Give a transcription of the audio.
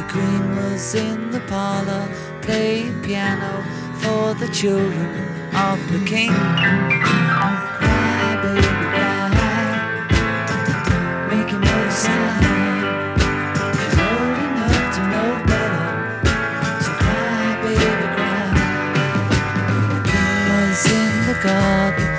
Queen was in the parlor, playing piano for the children of the king. Cry, baby, cry, making no sign. You're old enough to know better, so cry, baby, cry. The king was in the garden,